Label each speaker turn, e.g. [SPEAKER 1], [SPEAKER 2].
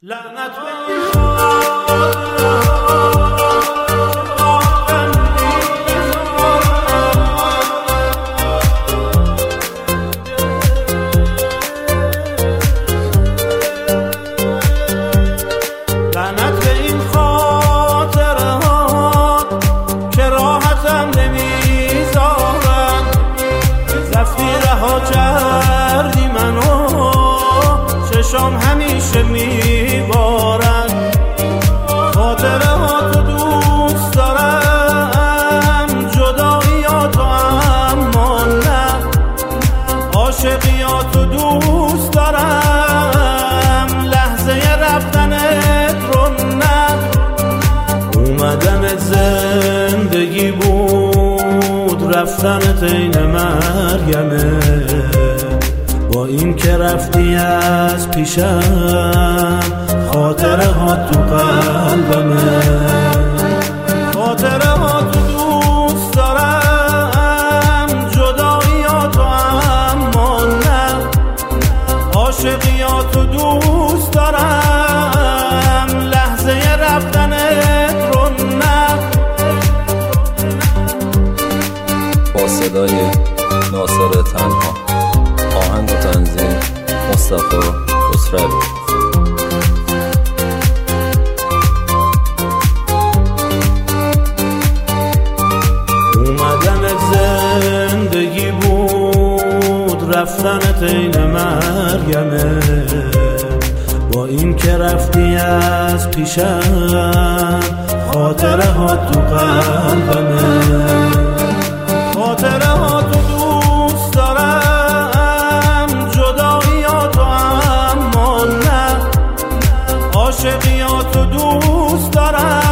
[SPEAKER 1] لعنت به این خاطره ها که راحتم نمیذارن، رفتی رها کردی منو، چشام همیشه میبارن. خاطره ها تو دوست دارم، جداییاتو اما نه، عاشقیاتو دوست دارم، لحظه رفتنت رو نه. اومدنت زندگی بود، رفتنت این مرگمه، با این که رفتی از پیشم، خاطره ها تو قلبمه. خاطره ها تو دوست دارم، جداییاتو اما نه، عاشقیاتو دوست دارم، لحظه رفتنت رو نه.
[SPEAKER 2] با صدای ناصر تنها، آهنگ و تنظیم مصطفی خسروی.
[SPEAKER 1] اومدنت زندگی بود، رفتنت این مرگمه، با این که رفتی از پیشم، خاطره ها تو قلبمه. خاطره ها تو دوست دارم، جداییاتو اما نه، عاشقیاتو دوست دارم،